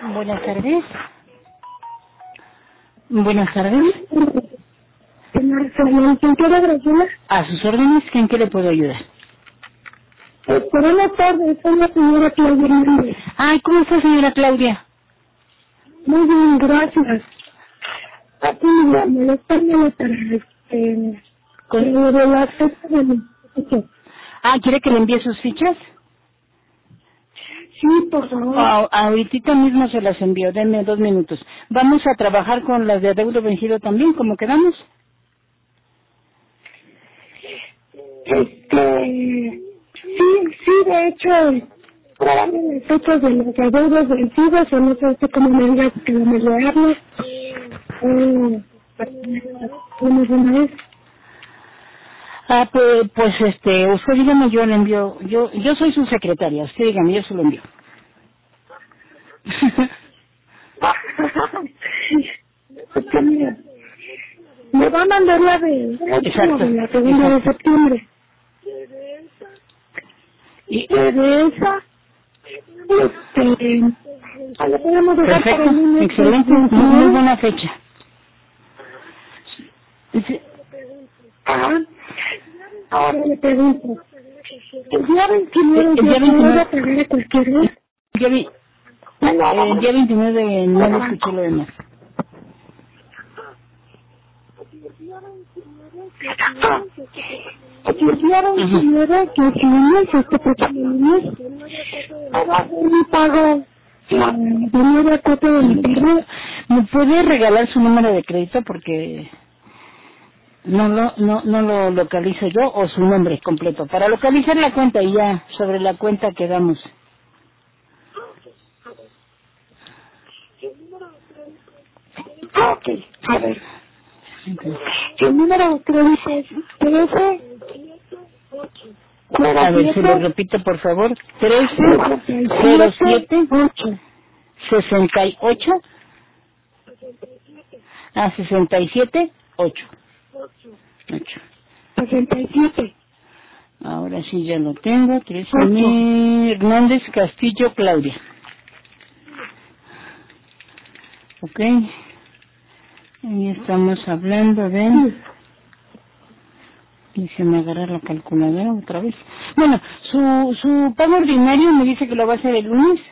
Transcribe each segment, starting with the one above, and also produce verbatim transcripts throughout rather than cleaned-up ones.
Buenas tardes. Buenas tardes. Señora, ¿en qué le Graciela? A sus órdenes, ¿en qué le puedo ayudar? Eh, buenas tardes, soy la señora Claudia Hernández. Ay, ¿cómo está, señora Claudia? Muy bien, gracias. Aquí me molestarme para este, con lo de la fecha de mi fecha. Ah, ¿quiere que le envíe sus fichas? Sí, por favor. Ah, ahorita mismo se las envío, denme dos minutos. Vamos a trabajar con las de adeudo vencido también, como quedamos. Este, sí, sí, de hecho, probablemente las fechas de los adeudos vencidos, o no sé usted cómo me diga que lo me lo hablo. Eh, ¿cómo de una vez? Ah, pues, pues este, usted dígame, yo le envío, yo, yo soy su secretaria, usted dígame, yo se lo envío. Porque mira, me va a mandar la de, Exacto, la segunda de exacto. septiembre. Y, Que de esa, este, a la podemos dejar para el perfecto, lunes. excelente, muy, muy buena fecha. Sí, Ajá. Ahora le pregunto, el día veintinueve el día yo veintinueve, puedo pagar a cualquier hora. el día, vi- el día veintinueve no le escuché lo demás. Ah, el día veintinueve, que es lunes, este próximo lunes, puedo hacer mi pago eh, de nueve a cuatro de la tarde. ¿Me puede regalar su número de crédito? Porque no lo, no, no lo localizo yo, o su nombre completo, para localizar la cuenta y ya sobre la cuenta quedamos. Ah, ok, a ver. El número de crédito es trece, A ver, se lo repito por favor, trece cero siete sesenta y ocho a sesenta y siete ocho. sesenta y siete. Ahora sí ya lo tengo, trece Hernández Castillo Claudia. Ok, ahí estamos hablando de... Y se me agarra la calculadora otra vez. Bueno, su, su pago ordinario me dice que lo va a hacer el lunes.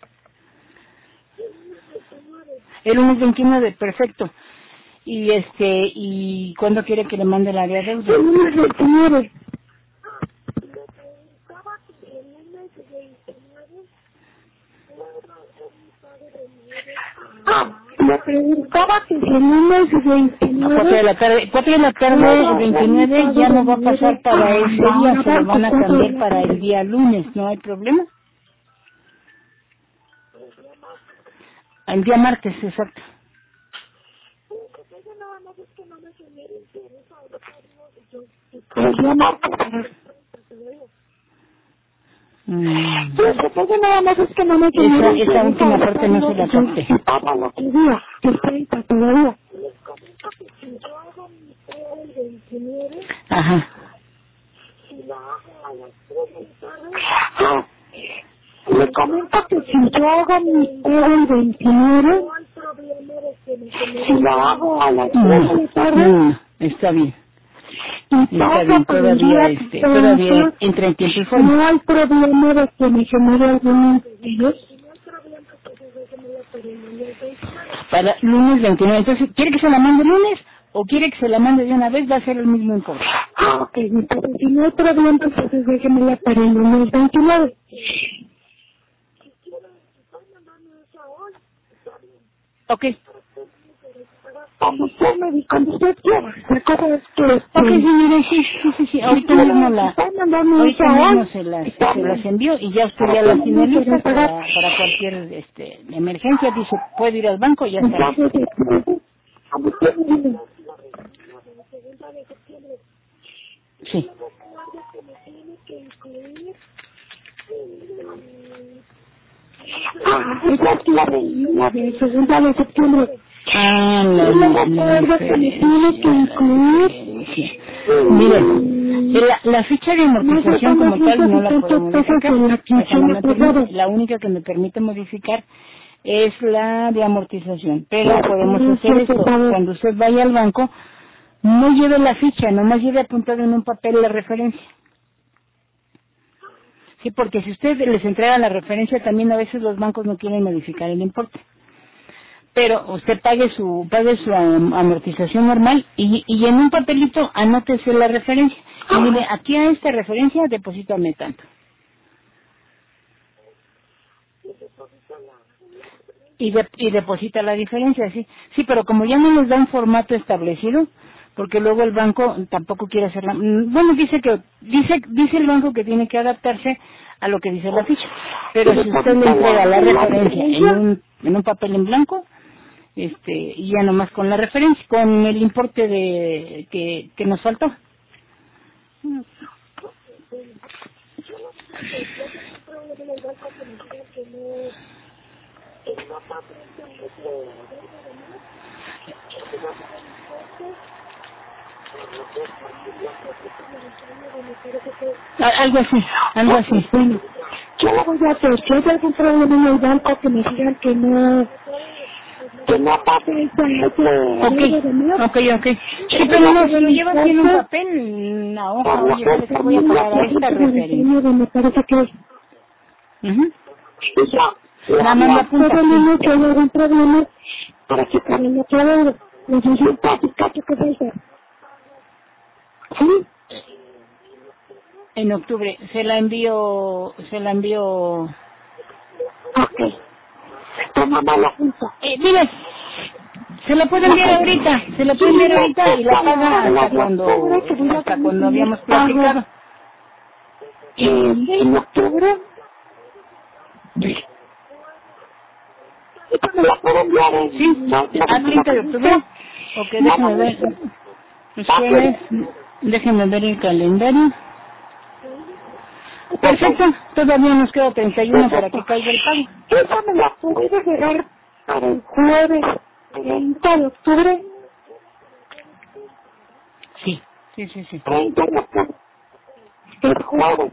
El lunes veintinueve, perfecto. Y este, ¿y cuándo quiere que le mande la de adeudo? El lunes veintinueve. Ah, me preguntaba que si el lunes A cuatro de veintinueve... la tarde, cuatro de la tarde, veintinueve, ya no va a pasar para ese día, se lo van a cambiar para el día lunes, ¿no hay problema? El día martes, exacto. El día martes. Mm. Lo que pasa nada más es que no me Esa, esa última parte no se la capté. Para lo que diga, que treinta todavía. Ajá. Ah, le comento que si yo hago mi pago el veintinueve, si lo hago a las tres de No, la tarde, no, está bien. y Está bien, pago por el todavía, día este, todavía entra en tiempo y forma. no hay problema de que me genere algún interés. Para lunes veintinueve, entonces, ¿quiere que se la mande lunes o quiere que se la mande de una vez? Va a ser el mismo encontro. Ah, ok, entonces si no hay problema, entonces déjemela para el lunes veintinueve. Ok. Cuando usted me diga, cuando usted quiera. La cosa es que... Ok, señora, sí, sí, sí, sí, ahorita mismo la... Ahorita mismo se las, se las envió y ya usted ya las tiene listas para, para cualquier este, emergencia. Dice, puede ir al banco y ya está. Sí. Ah, esa es la de, la de segunda de septiembre. Ah, no, no, no, no, que me tiene que incluir. sí. Mire, la, la ficha de amortización como tal no la podemos modificar. Esa no me permite. La única que me permite modificar es la de amortización. Pero podemos hacer esto. Cuando usted vaya al banco, no lleve la ficha, nomás lleve apuntado en un papel la referencia. Sí, porque si usted les entrega la referencia, también a veces los bancos no quieren modificar el importe. Pero usted pague su pague su am amortización normal y, y en un papelito anótese la referencia. Y dile, aquí a esta referencia deposítame tanto. Y, de, y deposita la diferencia, sí. Sí, pero como ya no les da un formato establecido, porque luego el banco tampoco quiere hacerla. Bueno, dice que dice dice el banco que tiene que adaptarse a lo que dice la ficha. Pero si usted le entrega la referencia en un en un papel en blanco, este y ya nomás con la referencia, con el importe de que, que nos faltó. Algo así, algo así. Bueno, yo lo voy a hacer. Si hay algún problema en el banco que me digan que no, que no pase ese Ok, ok, ok. Sí, pero no, si lo llevas aquí en un papel, en una hoja, oye, ¿sabes que voy a pagar a esta referencia? Me parece que es. Uh-huh. Nada más la punta. No que hay algún problema para que para el otro lado necesita su cacho que se hace. ¿Sí? En octubre, se la envío, se la envío. Ok. Toma mala punta. Eh, mire, se la puede enviar ahorita, se la puede enviar ahorita y la paga hasta cuando, hasta cuando habíamos platicado. ¿En, en octubre? ¿Me la puedo enviar en? Sí, a treinta de octubre. Ok, déjeme ver. Ustedes, déjenme ver el calendario. Perfecto, todavía nos queda treinta y uno para que caiga el pago. ¿Esa me la puede llegar para el jueves treinta de octubre? Sí, sí, sí, sí. treinta de octubre. El jueves.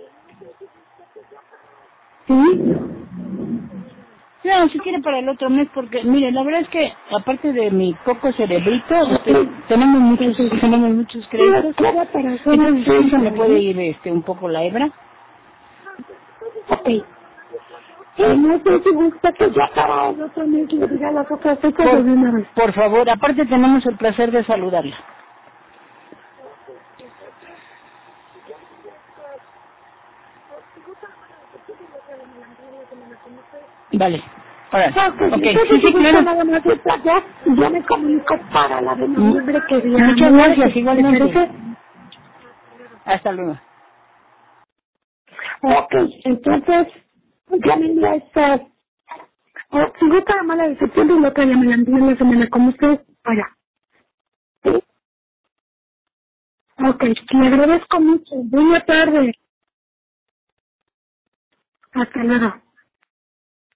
¿Sí? No, si quiere para el otro mes, porque, mire, la verdad es que, aparte de mi poco cerebrito, este, tenemos muchos tenemos muchos créditos, entonces eso me puede ir este un poco la hebra. Ok. Eh, no sé si gusta que ya para el otro mes le diga las otras fechas de una vez. Por favor, aparte tenemos el placer de saludarla. Vale. Ahora, okay. Okay. Entonces, Sí, sí, claro. Nada más de playa, yo me comunico para la de noviembre que viene. Muchas gracias, igualmente. Hasta luego. Ok, entonces, ya me envía esta. O, si gusta la mala de septiembre y la otra ya me la envío en la semana como usted para. ¿Sí? Ok, le agradezco mucho. Buena tarde. Hasta luego.